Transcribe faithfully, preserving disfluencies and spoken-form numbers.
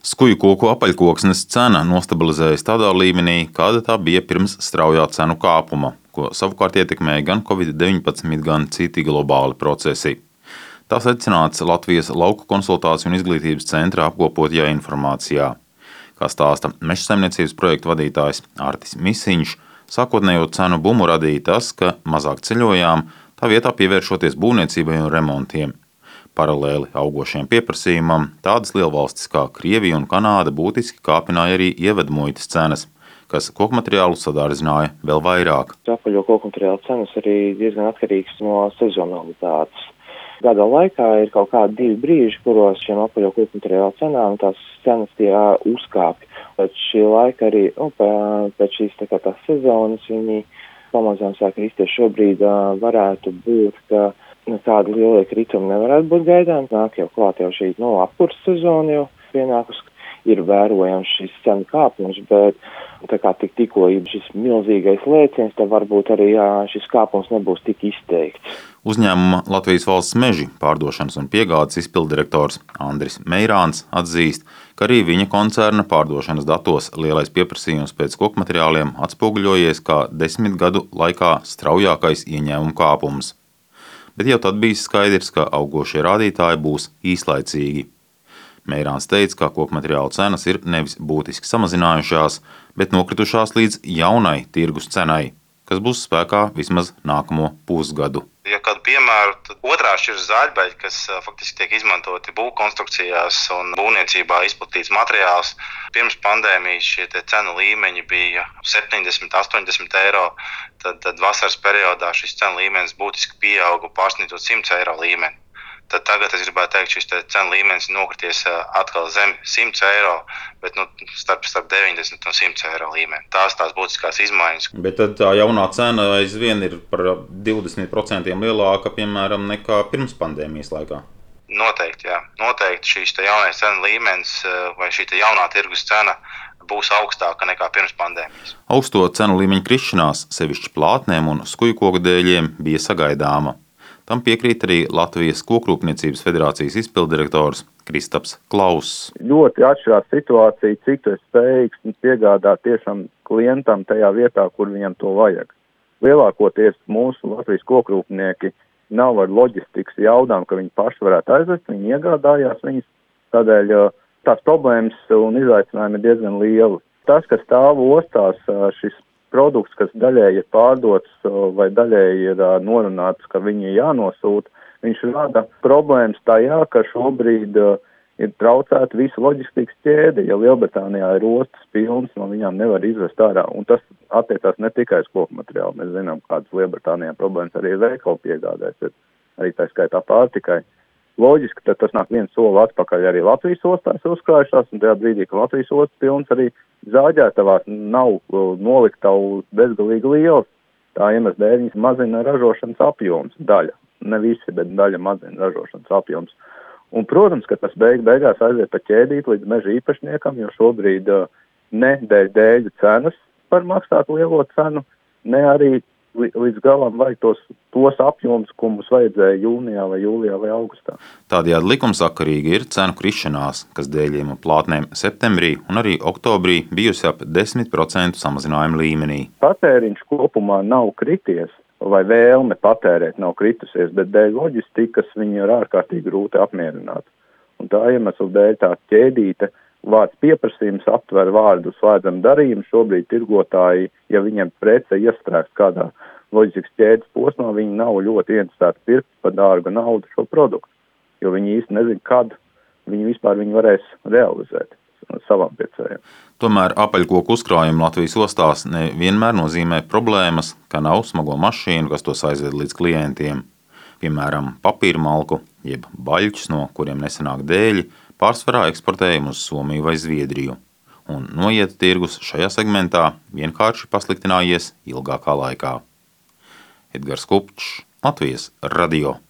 Skuju koku apaļkoksnes cena nostabilizējas tādā līmenī, kāda tā bija pirms straujā cenu kāpuma, ko savukārt ietekmēja gan covid deviņpadsmit, gan citi globāli procesi. Tā secināts Latvijas Lauku konsultāciju un izglītības centra apkopotajā informācijā. Kā stāsta mežsaimniecības projektu vadītājs Artis Misiņš, sākotnējo cenu bumu radīja tas, ka mazāk ceļojām, tā vietā pievēršoties būvniecībai un remontiem. Paralēli augošiem pieprasījumam, tādas lielvalstis kā Krievija un Kanāda būtiski kāpināja arī ievedmuitas cenas, kas kokmateriālu sadārdzināja vēl vairāk. Apaļo kokmateriālu cenas arī diezgan atkarīgs no sezonalitātes. Gada laikā ir kaut kādi divi brīži, kuros šiem apaļo kokmateriālu cenām tās cenas tie uzkāpj. Pēc šī laika arī, nu, pēc šīs tā kā tās sezonas viņi pamazām sāk risties. Šobrīd varētu būt, ka tāda liela krituma nevarētu būt gaidām. Nāk jau klāt jau šī no apkurss sezona jau pienākus. Ir vērojams šis cenu kāpums, bet tā kā tik tikko ir šis milzīgais lēciens, tad varbūt arī jā, šis kāpums nebūs tik izteikts. Uzņēmuma Latvijas Valsts meži pārdošanas un piegādes izpilddirektors Andris Meirāns atzīst, ka arī viņa koncerna pārdošanas datos lielais pieprasījums pēc kokmateriāliem atspoguļojies kā desmit gadu laikā straujākais ieņēmumu kāpums. Bet jau tad bija skaidrs, ka augošie rādītāji būs īslaicīgi. Meirāns teica, ka kokmateriālu cenas ir nevis būtiski samazinājušās, bet nokritušās līdz jaunai tirgus cenai, kas būs spēkā vismaz nākamo pusgadu. Ja kādu piemēru, tad otrā šķirs zāļbeļi, kas faktiski tiek izmantoti būvkonstrukcijās un būvniecībā izplatīts materiāls. Pirms pandēmijas šie cenu līmeņi bija septiņdesmit, astoņdesmit eiro, tad, tad vasaras periodā šis cenu līmenis būtiski pieauga, pārsniedzot simt eiro līmeni. Tad tagad es gribētu teikt, šis cenu līmenis nokrities atkal zem simt eiro, bet nu, starp, starp deviņdesmit un simt eiro līmeni. Tās tās būtiskās izmaiņas. Bet tad tā jaunā cena aizvien ir par divdesmit procentiem lielāka, piemēram, nekā pirms pandēmijas laikā. Noteikti, jā. Noteikti šīs jaunais cenu līmenis vai šī jaunā tirgus cena būs augstāka nekā pirms pandēmijas. Augsto cenu līmeņu krišanās, sevišķi plātnēm un skuju koku dēļiem, bija sagaidāma. Tam piekrīt arī Latvijas Kokrūpniecības federācijas izpilddirektors Kristaps Klauss. Ļoti atšķirās situācija, cik tu esi spējīgs piegādāt tiešām klientam tajā vietā, kur viņam to vajag. Lielākoties mūsu Latvijas kokrūpnieki nav ar loģistikas jaudām, ka viņi paši varētu aizvest, viņi iegādājās viņas. Tādēļ tās problēmas un izaicinājumi ir diezgan lieli. Tas, kas stāv ostās, šis produkts, kas daļēji ir pārdots vai daļēji ir norunāts, ka viņi ir jānosūta, viņš rada problēmas tajā, ka šobrīd ir traucēta visa loģistikas ķēde. Ja Lielbritānijā ir ostas pilnas, no viņām nevar izvest ārā. Un tas attiecās ne tikai uz koku materiālu. Mēs zinām, kādas Lielbritānijā problēmas arī veikalu piegādēs, arī tā skaitā pārtikai. Loģiski, tad tas nāk viens soli atpakaļ arī Latvijas ostās uzkrājušās, un tajā brīdī, ka Latvijas ostas pilns arī zāģētavās nav noliktavu bezgalīgi liels. Tā iemesla dēļ viņas mazina ražošanas apjoms, daļa. Ne visi, bet daļa mazina ražošanas apjoms. Un, protams, ka tas beig beigās aiziet pa ķēdīt līdz meža īpašniekam, jo šobrīd ne dēļ dēļu cenas par maksāt lielo cenu, ne arī līdz galam vajag tos, tos apjomus, ko mums vajadzēja jūnijā vai jūlijā vai augustā. Tādējādi likumsakarīgi ir cenu krišanās, kas dēļiem un plātnēm septembrī un arī oktobrī bijusi ap desmit procentu samazinājuma līmenī. Patēriņš kopumā nav krities, vai vēlme patērēt nav kritusies, bet dēļ loģistikas viņi ir ārkārtīgi grūti apmierināt. Un tā iemesla dēļ tā ķēdīte vārds pieprasījums aptver vārdu slēdzam darījumu. Šobrīd tirgotāji, ja viņiem prece iestrēgst kādā loģistikas ķēdes posmā, viņi nav ļoti interesēti pirkt par dārgu naudu šo produktu, jo viņi īsti nezin, kad viņi vispār viņu varēs realizēt savam pircējiem. Tomēr apaļkoku uzkrājumi Latvijas ostās nevienmēr nozīmē problēmas, ka nav smago mašīnu, kas tos aizved līdz klientiem. Piemēram, papīra malku, jeb baļķus, no kuriem nesanāk dēļi, pārsvarā eksportējam uz Somiju vai Zviedriju. Un noieta tirgus šajā segmentā vienkārši pasliktinājies ilgākā laikā. Edgars Kupčs, Latvijas radio.